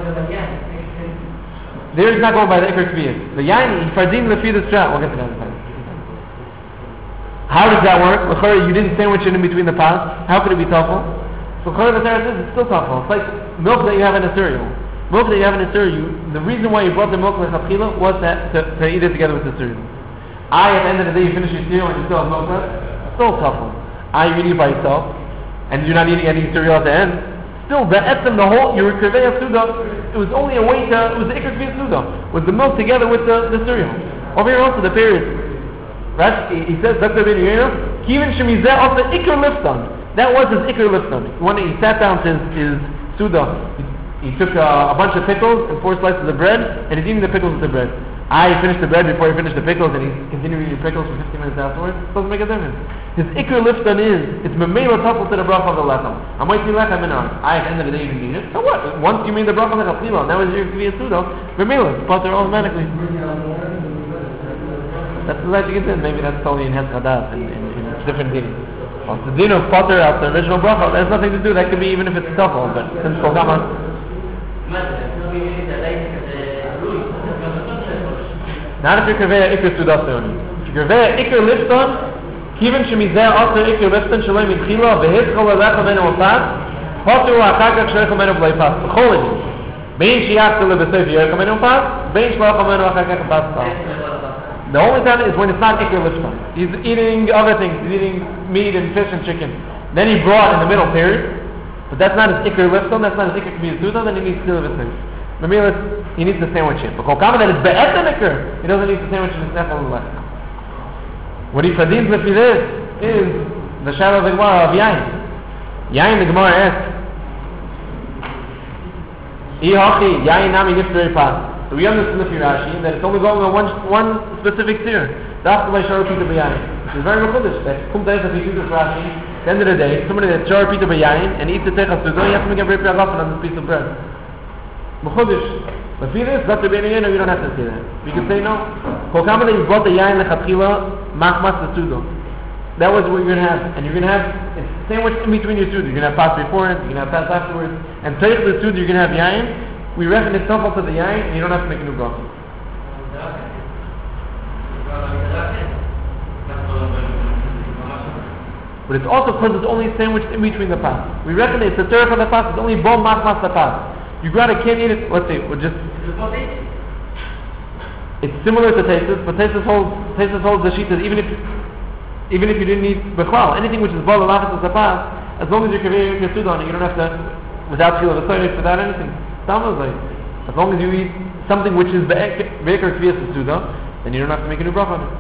There is not going by the ikar kviyas. The yain, fardim lefi the strat. We'll get to that in a second. How does that work? L'chara, you didn't sandwich it in between the pas. How could it be tough? So l'chara, the Torah says it's still tough. It's like milk that you have in a cereal. Milk that you have in a cereal, you, the reason why you brought the milk l'chatchila was that to, to eat it together with the cereal. I, at the end of the day, you finish your cereal and you still have milk left. Still tough. I, you eat it by yourself, and you're not eating any cereal at the end. Still, the etzem, the whole, your kriveya suda, it was only a way to, it was the ikar kriveya suda, with the milk together with the, the cereal. Over here also, the period. Right? He, he says, Doctor Ben Yehuda, Kivin shemizeh of the ikar lifton. That was his ikar lifton. When he sat down to his, his suda, he, he took uh, a bunch of pickles and four slices of bread, and he's eating the pickles with the bread. I finished the bread before he finished the pickles, and he's continuing eating pickles for fifteen minutes afterwards. It doesn't make a difference. His ikar lifton is, it's memela tafel to the bracha of the lechem. I'm waiting lechem in on. I, at the end of the day, you didn't eat it. So what? Once you made the bracha of the chapila, now is your kviyas suda, memela, it's potter automatically. That's the light you get in. Maybe that's totally in Hezchadas, in, in, in different things. Well, the din of potter out the original bracha, that has nothing to do. That could be even if it's tafel, but since Kolkama. Not if you're kaveya ikar sudas only. If you're kaveya ikar lifton, kiven shemizeh after ikar lifton shalom mitchila v'hitzchol alecha menu apas, potu ha'chagak shleichel menu b'leipas. B'cholin, bein sheyachtel lebesef yerchel menu apas, bein shleichel menu ha'chagak apas. The only time is when it's not ikar lifton. He's eating other things. He's eating meat and fish and chicken. Then he brought in the middle period, but that's not his ikar lifton. That's not his ikar k'miyas suda. Then he needs still of his things. Maybe he needs to sandwich it. But kolkama that is be'etem ikar, he doesn't need to sandwich it in his nefel left. What he fadins with this is the shadow of the Gemara of Yain. Yain, the Gemara asks, Ihachi, Yain nami nifter pas. So we understand the Rashi that it's only going on one one specific tier. That's the way Shara Pita B'Yain. Which is very mekudesh. That comes out if you do this Rashi. At the end of the day, somebody that's Shara Pita B'Yain and eats the Techas Sudo, you have to make a very priyagafan on this piece of bread. Mechudish. But see this, Doctor Ben Yehuda, you don't have to say that. You can say no. Kolkama that you brought the yain lechatchila, machmas the sudo. That was what you're going to have. And you're going to have it's sandwiched in between your sudo. You're going to have pas before it, you're going to have pas afterwards. And take the sudo, you're going to have yain. We reckon it's tough to the yain, and you don't have to make a new bracha. But it's also because it's only sandwiched in between the pas. We reckon it's the third of the pas, it's only bom machmas the pas. You grab a can't eat it, let's say, we'll just... It's similar to Tesis, but Tesis holds, Tesis holds the Shitas, even if even if you didn't eat Bechwal, anything which is Bala Lachas as a pass, as long as you're Kaveh your Sudan, you don't have to, without Chil of a Soyrek, without anything. As long as you eat something which is Be'ekar Kviyas of Sudan, then you don't have to make a new bracha on it.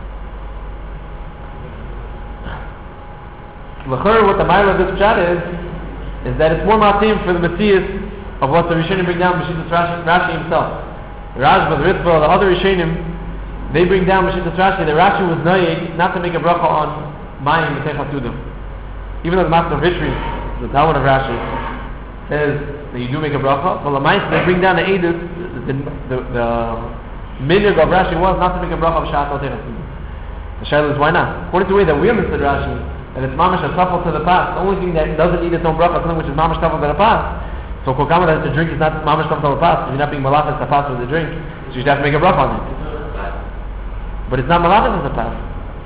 L'chor, what the mile of this chat is, is that it's more matim for the Matthias of what the Rishonim bring down, Mashitas Rashi, Rashi himself. Rashba, the Ritva, the other Rishonim, they bring down Mashitas Rashi that Rashi was noyeg not to make a bracha on Mayim B'Teicha Sudim. Even though the Master of Vishri, the Talmud of Rashi, says that you do make a bracha, but the Mayim, they bring down the Edus, the, the, the minhag of Rashi was not to make a bracha of Shat B'Teicha Sudim. The Shaila is why not? According to the way that we understood Rashi, that it's mamash a tafel to the pas, the only thing that doesn't need its own bracha is something which is mamash tafel to the pas. So kolkama that the drink is not mamash tafel to the pas, you're not being malachas the pas with the drink, so you have to make a bracha on it. But it's not malachas as a pas.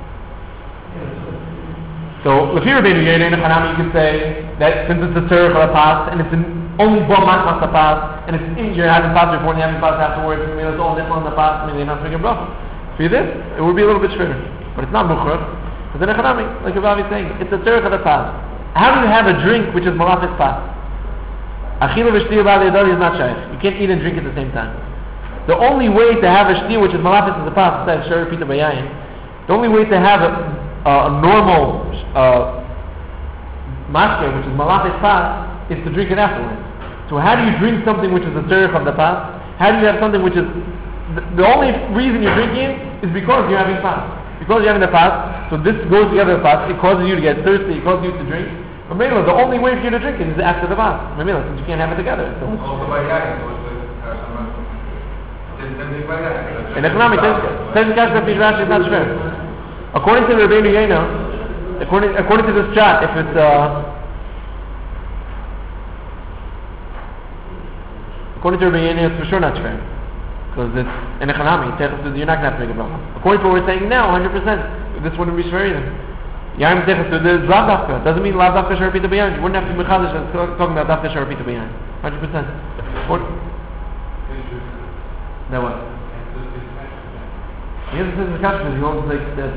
So l'fi Rabbeinu Yehuda in Hanami you can say that since it's a tzurich or a pas, and it's an only bom machmas the pas, and it's in, you're having pas before and you're having pas afterwards, and it's all nifl on the pas, I mean you're not making a bracha. For this, it would be a little bit shorter, but it's not mukhar. Because in Echanami, like Rabbi is saying, it's a tzurich of the pas. How do you have a drink which is malachas pas? Achila v'shtiya b'alei adari is not shaykh. You can't eat and drink at the same time. The only way to have a shtiya which is malachas is a pas, besides Shari Pita Bayayin, the only way to have a, uh, a normal uh, mashke which is malachas pas is to drink it afterwards. So how do you drink something which is a tzurich of the pas? How do you have something which is, the, the only reason you're drinking is because you're having fast. Because you're having the fast, so this goes together with fast, it causes you to get thirsty, it causes you to drink. But Mamela, the only way for you to drink it is after the fast. Mamela, since you can't have it together. So Also by yain, in economic sense, Rashi is not fair. According to the Rebbeinu Yena, according according to this chat, if it's uh, according to Rebbeinu Yena, it's for sure not fair. Because it's in economy, you're not going to have to make a bracha. According to what we're saying now, one hundred percent, this wouldn't be shver either. Yaim Techas to the Lav Dafka. Doesn't mean Lav Dafka Sharapita Bayan. You wouldn't have to be Mechadish talking about Dafka Sharapita Bayan. one hundred percent. That what? He has to say the Kash because he holds like that.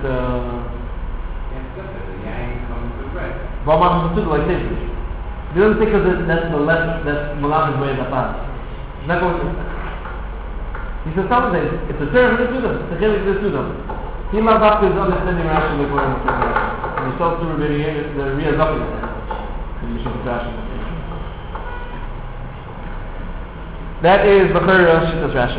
Well, Machmas Suda like this. He doesn't think because that's the left, that's Malach's way of the path. Not going to. He says something. It's a term of the Suda. It's a chelik of the Suda. He loved up his understanding Rashi like what I'm saying. And he saw through the Riyah Zafi. And you should Rashi. That is the Chur Shittas Rashi.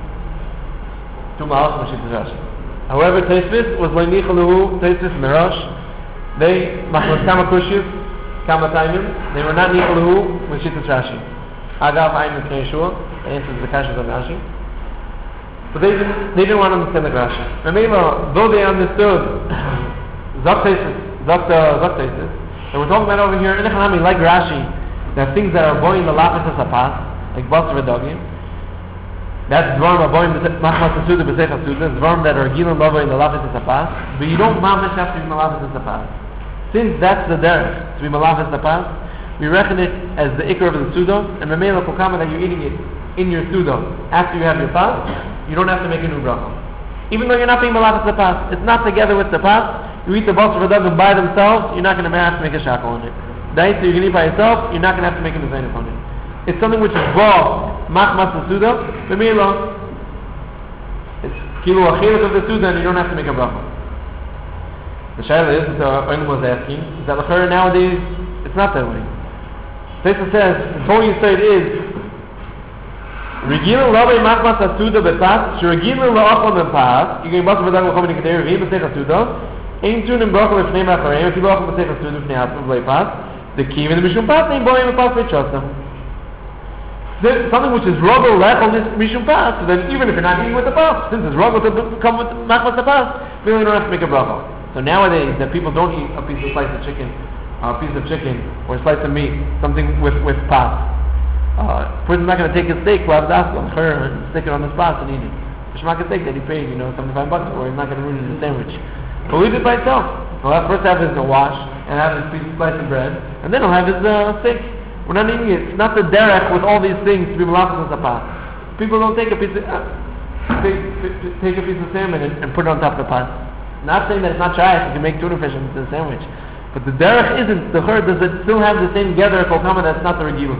Two Ma'alach Shittas Rashi. However, Teisvis was Leinicha Lehu, Teisvis Mirash. They, Machmas Kama Kushis, Kama Taimim, they were not Nicha Lehu with Shittas Rashi. Agav Ayin Meknei Yeshua, the answer is the Kashas of Rashi. But they didn't, they didn't want to understand the Rashi. Remember, though they understood Zok Teisvis, Zok Teisvis, and we're talking about over here, in Echanami, like Rashi, that things that are boiling the Lapis as a path, like Basar V'Dogim, that's Dvarm Aboim Machmas Asuda B'Sech Asuda, Dvarm that are Gilin Lava in the Lapis as a path, but you don't mamish have to be Malafis as a path. Since that's the derech, to be Malafis as a path, we reckon it as the Ikar of the Suda, and the Mela Kokama that you're eating it in your Suda after you have your path, you don't have to make a new bracha. Even though you're not being Malafis as a path, it's not together with the path, you eat the Basar V'Dogim by themselves, you're not going to have to make a shackle on it. Right? So you can eat by yourself, you're not going to have to make a Mizaynik on it. It's something which is raw, machmas the suda, b'mila. It's kilo achilas of the suda, and you don't have to make a bracha. The shayla is, that Oilam was asking, is that l'chara nowadays, it's not that way. Tesa says, the whole Yisrael is, Regilin lovei machmas the suda b'pas, sheregilin la'achlam b'pas, you can basar v'dag l'chom v'nikadei revim b'sech suda, ein tunim bracha l'fnei machareim, if you la'achlam b'sech suda v'fnei hatzim v'leipas, the kiv and the mishum pas, ein boim v'pas v'chosam. There's something which is rubble left on this mishum pas, so then even if you're not eating with the pas, since it's rubble to come with machmas the pas, we really don't have to make a bracha. So nowadays that people don't eat a piece of slice of chicken, or a piece of chicken, or a slice of meat, something with with pas. Uh, a person's not going to take a steak, we'll have to ask him, and stick it on his pas and eat it. The shmaka steak that he paid, you know, seventy-five bucks, or he's not going to ruin his sandwich. He'll eat it by itself. He'll have first have his uh, wash, and have his piece of slice of bread, and then he'll have his uh, steak. We're not eating it. It's not the derech with all these things to be malachas as a pot. People don't take a piece of uh, take, take a piece of salmon and, and put it on top of the pot. Not saying that it's not shy if you make tuna fish into a sandwich, but the derech isn't. The herd does it still have the same gather kolkama that's not the regilum.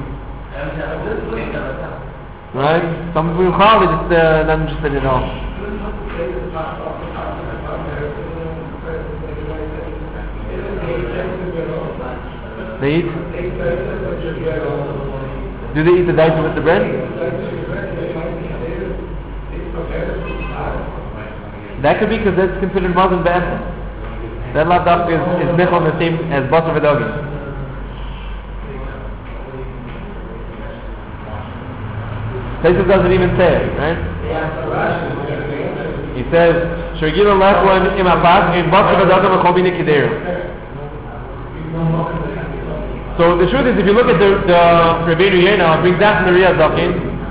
Right? Some people probably just uh, not interested at all. They eat? Do they eat the daita with the bread? That could be because that's considered mazon be'etzem. That lav dafka is, is nechon the same as basar v'dogim. Taisus doesn't even say it, right? He says, "Shregila lachwan im apas in basar v'dogim v'chol b'nei kideru." So the truth is, if you look at the, the Rebbeinu Yena, it brings down from the Riyah Zakin.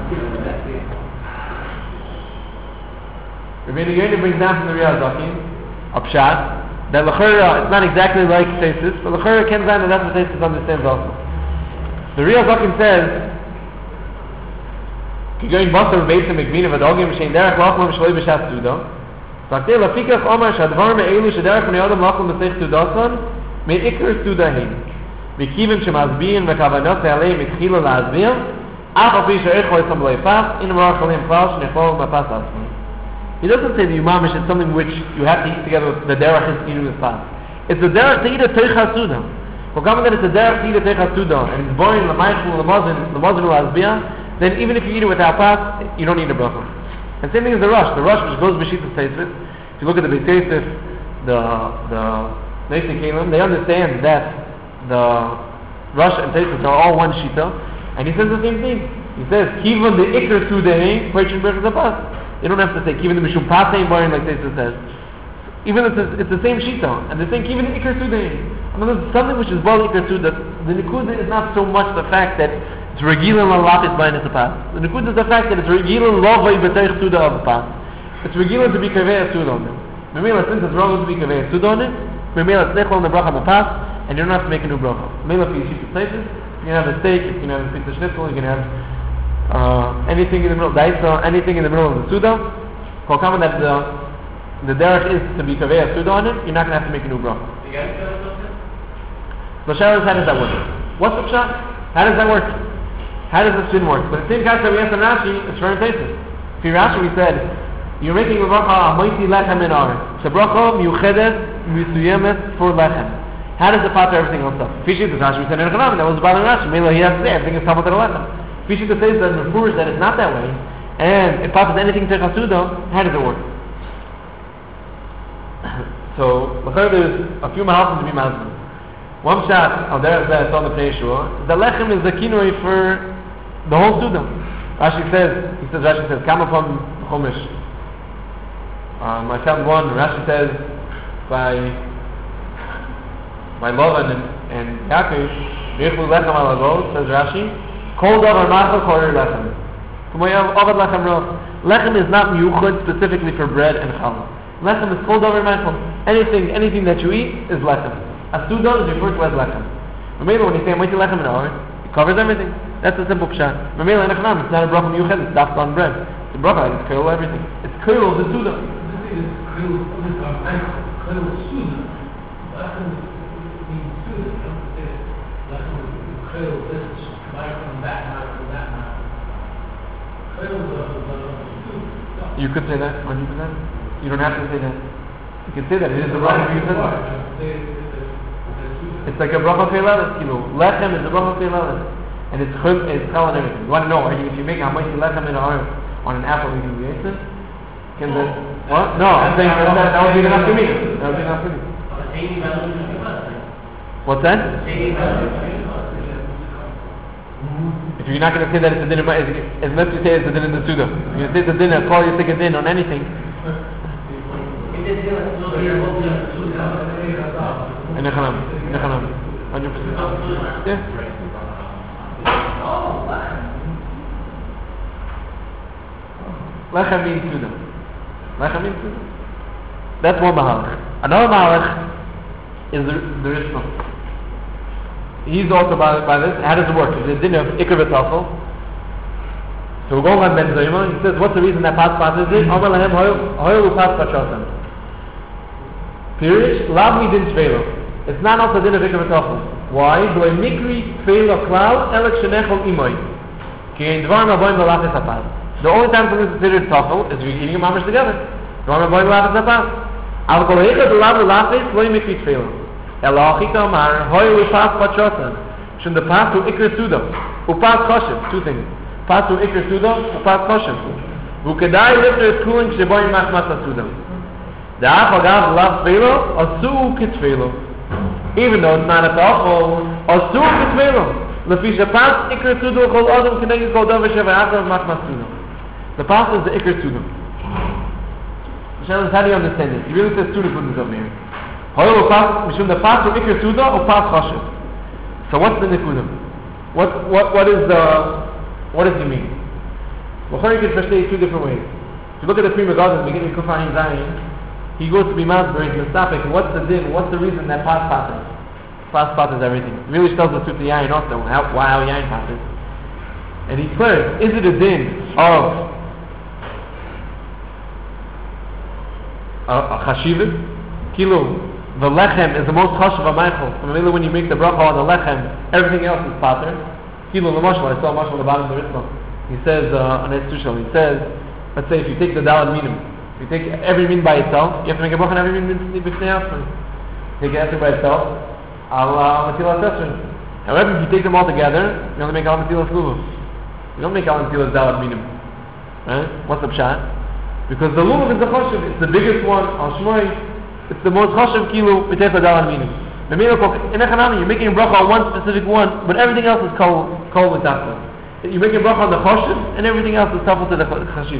Rebbeinu Yena brings down from the Riyah Zakin, a pshat, that l'chera, it's not exactly like Tesis, but l'chera can that that's what Tesis understands also. The Riyah Zakin says, "Kigoyin basar v'beitzim mikvina v'dogim v'shein derech lachlam v'shloi b'shat suda." Saktei lafikach omar shadvar me'elu shederech b'nei adam lachlam b'sech sudasan me'ikr sudahin. מכיוון שמסבירים וכוונות עליהם התחילו להסביר אף על פי שאיכו יצם לא יפס אין מרח עליהם כלל שנכלול מפס עצמי. He doesn't say the umamish is something which you have to eat together with the derech is eating with pas. It's the derech to eat a teicha suda. For that it's a derech to eat a teicha suda and it's boring l'maychul l'mazin l'mazin l'azbiyah, then even if you eat it without pas, you don't need a bracha. And same thing as the Rush. The Rush which goes b'shittas Tosfos. If you look at the Beit Yosef, the the Neitzei Kelim, they understand that the Rush and Tosfos are all one shita, and he says the same thing. He says, "Kivan the ikar sudei, peitzin berachas apas." You don't have to say "Kivan the mishum pasein boring" like Tosfos says. Even it's, a, it's the same shita, and they're saying "Kivan the ikar sudei." I mean, there's something which is bal ikar suda. The nikuda is not so much the fact that it's regilan lalachis by netapas. The nikuda is the fact that it's regilan lovay b'teich suda of pas. It's regilan to be kaveh suda on them. Memela, since it's wrong to be kaveh suda on it, memela it's nechol on the bracha b'pas, and you don't have to make a new bracha. Memela for yeshit places, you can have a steak, you can have a piece of schnitzel, you can have uh, anything in the middle, daisa, anything in the middle of the suda. Kol kama that the the derech is to be kaveh suda on it, you're not going to have to make a new bracha. So Sharon, how does that work? What's the shot? How does that work? How does the sin work? But the same concept we asked on Rashi, it's for Tosfos. For Rashi we said, you're making a bracha amoiti lechem in ar. It's a bracha miuchedes misuyemet for lechem. How does it pater everything else up? Fishi the Rashi we said in Chanam, that was bothering Rashi. Mela he has to say everything is talmud lechem. Fishi the says that in Mefurish that it's not that way, and it paters anything to chasuda. How does it work? So there's a few mahalchim to be mazman. One shot of there that on the Pnei Yeshua, the lechem is the kinoi for the whole Suda. Rashi says, he says, Rashi says, come upon Chumash. Um, I found one, Rashi says, by by Lavan and, and Yaakov, Yechlu lechem al agol, says Rashi, kol davar machal korer lechem. Kumoyav avad lechem roch. Lechem is not miyuchad specifically for bread and challah. Lechem is kol davar machal. Anything, anything that you eat is lechem. A suda is referred to as lechem. Mamela, when you say "Amoiti lechem in ar," it covers everything. That's a simple pshat. Mamela in Echanam, it's not a bracha miyuched, it's daft on bread. It's a bracha, it's koil everything. It's koil of the suda. This is koil of the koil suda. Lechem means suda. Lechem koil this, might from that, might from that, koil the suda. You could say that, one hundred percent. You don't have to say that. You can say that. It is the bracha miyuched. It's like a bracha keilalas, you know. Lechem is a bracha keilalas, and it's chul, it's chal and everything. You want to know? Are you, if you make a hamoiti lechem in ar on an apple, you can be eaten? Can the what? No, I'm saying that, that, that would be enough to me. That would be enough to me. What's that? If you're not going to say that it's a dinner, unless you say it's a dinner in the suda. If you say it's a dinner, call you take a din on anything. In Echanam, in Echanam, one hundred percent. Yeah. Lechem means suda. Lechem means suda. That's one mahalach. Another mahalach is the, the Rishma. He's also by, by this. How does it work? It's a din of ikar v'tafel. So we're going on Ben Zayma. He says, what's the reason that pas pas is it? Amar lahem hoyel u'pas pachasam. Pirish, lav mi din shvelo. It's not also din of ikar v'tafel. Why? Do I mikri shvelo klal elek shenechol imoy. Ki in dvar ma'boim v'lachis hapas. The only time something is considered tafel is we're eating a mamash together. Dvar ma'boim v'lachis hapas. Al kol heicha de lav v'lachis lo mikri shvelo. El ha'achika amar hoyel u'pas pachasam. Shun the pas to ikar suda. Upas kosher. Two things. Pas to ikar suda. Upas kosher. U'kedai lifter is cooling sheboim machmas suda. The Achagav love Tvelo, Asu Kitvelo. Even though it's not a Tafel, Asu Kitvelo. Lefisha Pas Ikar Sudo Chol Adam Keneged Chol Davar Sheva Achagav Machmas Sudo. The Pas is the Ikar Sudo. How do you understand this? He really says two different over here. However, Pas, Mishum the Pas of Ikar Sudo or Pas Choshev. So what's the Nikudim? What, what, what is the, what does he mean? Well, you can verstehen two different ways. If you look at the Pri Megadim, beginning of Kufayim Zayin, he goes to be Masber, he's Mustafik, what's the din, what's the reason that pas passes? Pas passes everything. It really tells us to the Yain also, how, why how Yain passes. And he declares, is it a din of a, a chashivit? Kilo, the lechem is the most chashiv ha'meichel. So maybe when you make the bracha on the lechem, everything else is pater. Kilo l'mashal, I saw mashal at the bottom of the Ritma. He says, uh, on Estushal, he says, let's say if you take the dalad minim, if you take every min by itself, you have to make a bracha on every min b'fnei after. Take it every by itself, al matilas esrin. However, if you take them all together, you only make al matilas lulu. You don't make al matilas dalad minim. Right? What's the pshat? Because the lulav is the chashuv, it's the biggest one, al shmoi, it's the most chashuv kilu, b'techa dal aminu. In Echanami, you're making a bracha on one specific one, but everything else is kol, kol with tafel. You're making a bracha on the chashuv, and everything else is tafel to the chashuv.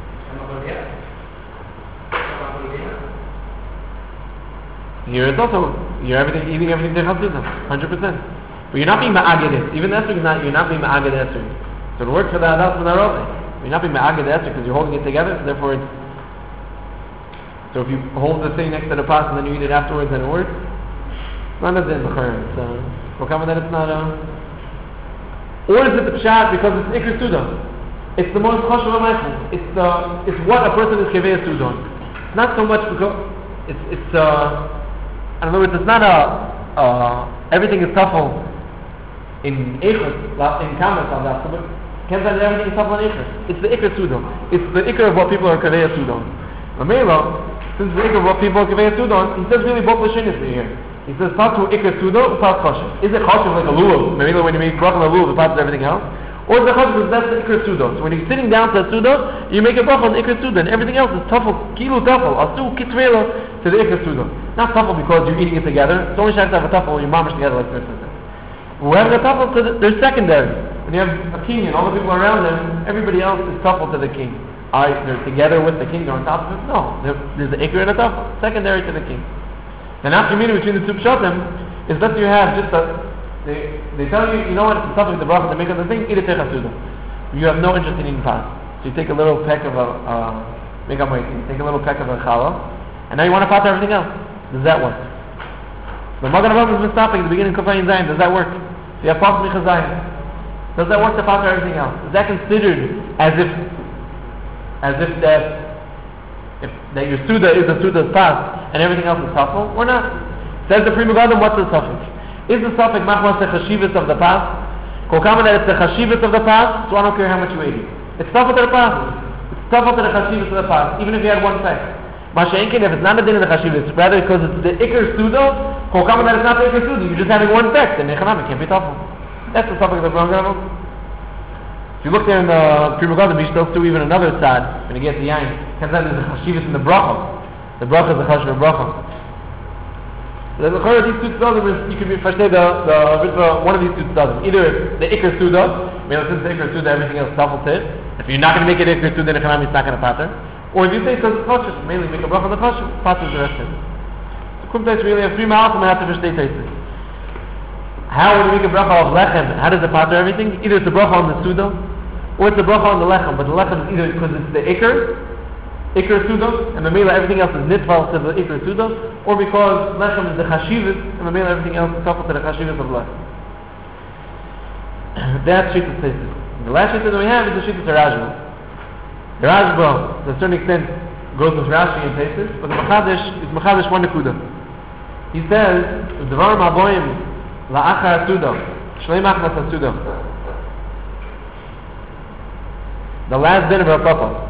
Here it's also, you're everything, eating everything to chashuv, one hundred percent. But you're not being ma'aged it. Even the esrog is not, you're not being ma'aged esrog. So it works for the hadas and the arove. You're not being ma'aged esrog because you're holding it together, so therefore it's, so if you hold the thing next to the pot and then you eat it afterwards, then it works. It's not a din b'chayr. It's uh, we'll come that it's not a. Or is it the pshat because it's ikr suda? It's the most chashuv meichel. It's the it's what a person is kevei suda. It's not so much because it's it's uh. In other words, it's not a uh. Everything is tafel in ikr in kamas on that. But can't say that everything is tafel in ikr. It's the ikr suda. It's the ikr of what people are kevei suda. Amela, since the ikr of what people are kevei suda, he says really both lashinis here. He says, Patu ikr sudo, Pat chashiv. Is it chashiv like a lulav? Maybe when you make bracha on a lulav, it passes everything else? Or is it chashiv because that's the ikr sudo? So when you're sitting down to a sudo, you make a bracha on the ikr sudo, and everything else is tafel, kilu tafel, asu kitvela to the ikr sudo. Not tafel because you're eating it together. It's only shayach to have a tafel when you're mamish together like this. When having a tafel, to the, they're secondary. When you have a king and all the people around them, everybody else is tafel to the king. Are they're together with the king, they're on top of it? No. There's the ikr and a tafel, secondary to the king. The nafka mina between the two pshatim is that you have just a, they, they tell you, you know what, it's the topic of the bracha to make of the thing, eat a techasuda. You have no interest in eating pas. So you take a little peck of a, uh, make a you take a little peck of a challah, and now you want to pat everything else. Does that work? The Magen Avraham has been stopping at the beginning of Kufayin Zayin. Does that work? So you have pas micha Zayin. Does that work to pat everything else? Is that considered as if, as if that, if that your suda is the suda's pas, and everything else is tafel, or not? Says the Pri Megadim, what's the suffix? Is the suffix machmas the chashivas of the pas? Kol kama that it's the chashivas of the pas, so I don't care how much you ate it. It's tafel to the pas. It's tafel to the chashivas of the pas, even if you had one peck. Masha'inkin, if it's not a din of the chashivas, rather because it's the ikr suda, kol kama that it's not the ikr suda, you're just having one peck, then nechanam, it can't be tafel. That's the suffix of the Pri Megadim. If you look there in the Pri Megadim, you still do even another side, when you get the yain, because that is the chashivas in the bracha. The bracha is the chashuv bracha. The chayr of these two tzadim is, you can be first say the the one of these two tzadim. Either the ikr suda, I mean since the ikr suda everything else tafel tit. If you're not going to make it ikr suda, then economy is not going to pater. Or if you say because it's chashuv, mainly make a bracha on the chashuv, pater the rest of it. So kumtais really have three mouths and we have to verstay tastes. How when you make a bracha of lechem, how does it pater everything? Either it's a bracha on the suda, or it's a bracha on the lechem. But the lechem is either because it's the ikr, Ikr Suda, and Mamela everything else is nitval to the Ikr Suda, or because Lechem is the Chashivas, and Mamela everything else is coupled to the Chashivas of Lechem. That's Shittas Teisus. The last Shittas that we have is the Shittas Rajba. The Rajba, to a certain extent, goes with Rashi and Teisus, but the Machadish is Machadish one Nekuda. He says, Dvar Maboim La'achar Suda, Shlei Machnas Suda. The last din of our Papa.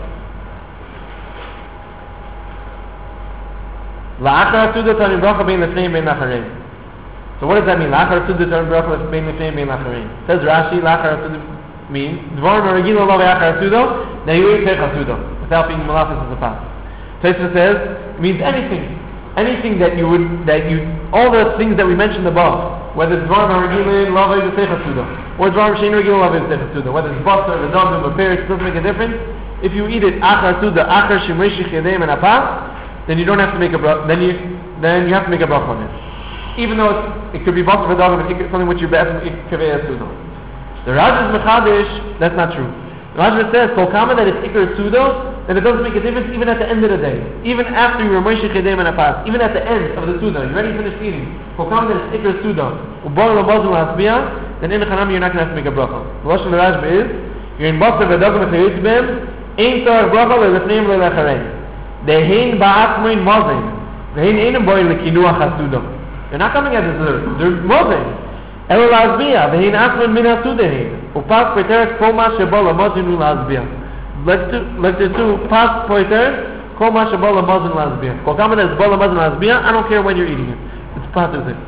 La'achar suda tarim bracha bein lefneim bein lacharein. So what does that mean? La'achar suda tarim bracha bein lefneim bein lacharein. Says Rashi, la'achar suda means dvarim regila lo ve'achar suda ne'yu techa suda without being malachis as a pas. Tosfos says it means anything, anything that you would that you all the things that we mentioned above, whether it's dvarim regila lo ve'techa suda or dvarim shein regila lo ve'techa suda, whether it's basar, the dogim, or pears, it doesn't make a difference. If you eat it achar suda, achar shemrishich yadeim and a pas, then you don't have to make a bracha. Then you then you have to make a bracha on it, even though it's, it could be basar for dogim, something which you be'ef kavei suda. The Raj's mechadish, that's not true. The Raj's says kol kama that it's ikr suda, then it doesn't make a difference even at the end of the day, even after you were moishich yadeim and a pas, even at the end of the suda, you already finished eating. Kol kama that it's ikr suda, ubar labazul hasbiyah, then in the chanami you're not going to have to make a bracha. The lashon of the Raj's is you're in basar for dogim and bem, ein tar bracha le'lefneim le'lacharein. Dehin ba'atmoin mozin. Dehin einem boy lekinuach hasuda. They're not coming as dessert. They're mozin. Elo la'azbiya. Dehin atmoin min hasudehin. Upas poiteres koma shebo la'mozin la'azbiya. Let's do pas poiteres koma shebo la'mozin la'azbiya. Kol kama there's bo la'mozin la'azbiya, I don't care when you're eating it. It's pas is it.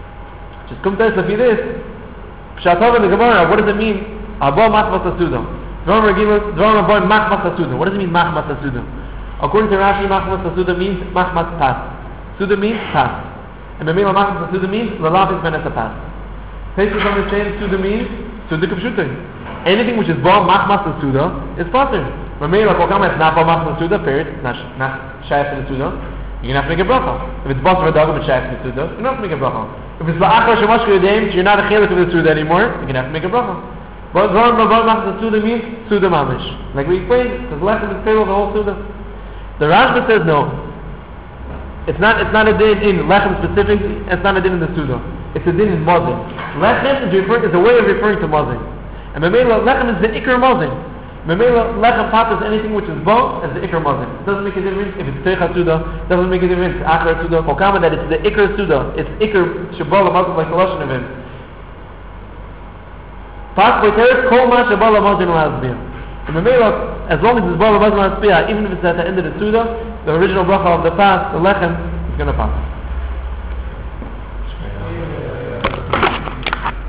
Just come to us if it is. Pshatov in the Gemara, what does it mean? Abo matvat hasuda. Dvarim Regilos, Dvarim Raboim Machmas HaSuda. What does it mean, Machmas HaSuda? According to Rashi, Machmas HaSuda means Machmas Pas. Suda means Pas. And Memela Machmas HaSuda means Lalafis Ben Pas. Taisus understands Suda means Suda Kipshutin. Anything which is Ba Machmas HaSuda is Pasir. Memela Kokama is not Ba Machmas HaSuda, period. Not Shayach to the Suda. You're going to have to make a bracha. If it's Basar V'Dagim, it's Shayach to the Suda, you're not have to make a bracha. If it's La'achar Shemashka Yadayim, you're not a Chelik of the Suda anymore, you're going to have to make a bracha. But Dvarim Raboim Machmas HaSuda means Suda Mamish. Like we explained, because Lechem is table the whole Suda. The Rashba says no. It's not it's not a din in Lechem specifically, it's not a din in the Suda. It's a din in Mazin. Lechem is, refer, is a way of referring to Mazin. And Memela, Lechem is the Ikar Mazin. Memela, Lechem patas anything which is both as the Ikar Mazin. It doesn't make a difference if it's Teicha Suda, it doesn't make a difference if it's Achar Suda, Kokama that it's the Ikar Suda, it's Ikar Shabala Mazin like the Lashon of him. Pas B'Teres Kol Ma Shabala Mazin L'Azbiyah. And Memela, as long as it's Bala Mazin L'Azbiyah, even if it's at the end of the Suda, the original bracha of the fast, the Lechem, is going to pass.